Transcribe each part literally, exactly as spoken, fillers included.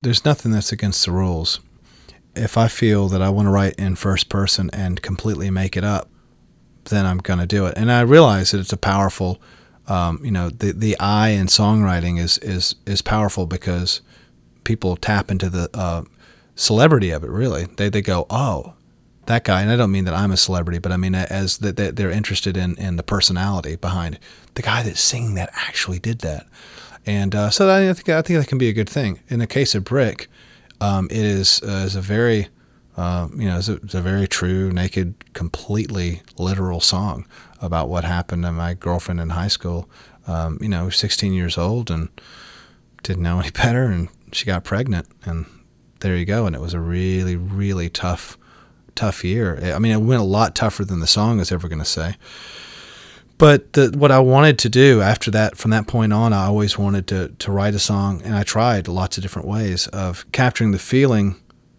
there's nothing that's against the rules. If I feel that I want to write in first person and completely make it up, then I'm going to do it. And I realize that it's a powerful, um, you know, the the I in songwriting is is is powerful because people tap into the uh, celebrity of it. Really, they they go, oh, that guy. And I don't mean that I'm a celebrity, but I mean as that they're interested in in the personality behind it. The guy that's singing that actually did that. And uh, so I think I think that can be a good thing. In the case of Brick, um, it is uh, is a very uh, you know it's a, it's a very true, naked, completely literal song about what happened to my girlfriend in high school. Um, you know, sixteen years old and didn't know any better, and she got pregnant, and there you go. And it was a really, really tough, tough year. I mean, it went a lot tougher than the song is ever going to say. But the, what I wanted to do after that, from that point on, I always wanted to to write a song, and I tried lots of different ways of capturing the feeling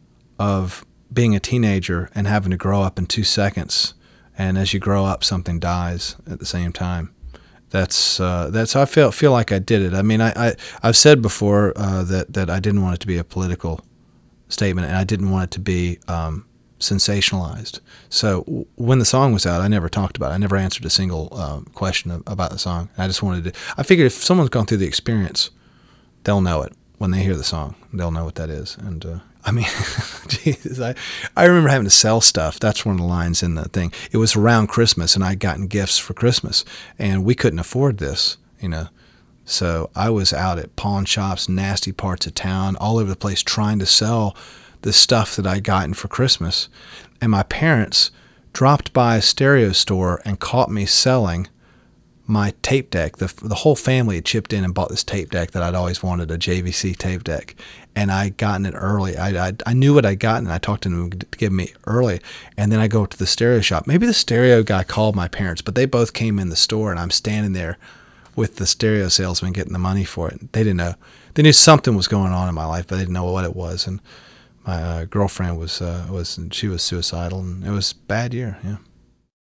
of being a teenager and having to grow up in two seconds. And as you grow up, something dies at the same time. That's uh, that's I feel feel like I did it. I mean, I, I I've said before uh, that that I didn't want it to be a political statement, and I didn't want it to be um, sensationalized. So w when the song was out, I never talked about it. I never answered a single um, question of, about the song. I just wanted to. I figured if someone's gone through the experience, they'll know it when they hear the song. They'll know what that is. And uh, I mean, Jesus, I I remember having to sell stuff. That's one of the lines in the thing. It was around Christmas, and I'd gotten gifts for Christmas, and we couldn't afford this, you know. So I was out at pawn shops, nasty parts of town, all over the place, trying to sell the stuff that I'd gotten for Christmas. And my parents dropped by a stereo store and caught me selling my tape deck. The, the whole family had chipped in and bought this tape deck that I'd always wanted, a J V C tape deck. And I'd gotten it early. I, I, I knew what I'd gotten, and I talked to them to give me early. And then I go to the stereo shop. Maybe the stereo guy called my parents, but they both came in the store, and I'm standing there with the stereo salesman getting the money for it. They didn't know. They knew something was going on in my life, but they didn't know what it was. And my uh, girlfriend was, uh, was she was suicidal, and it was a bad year, yeah.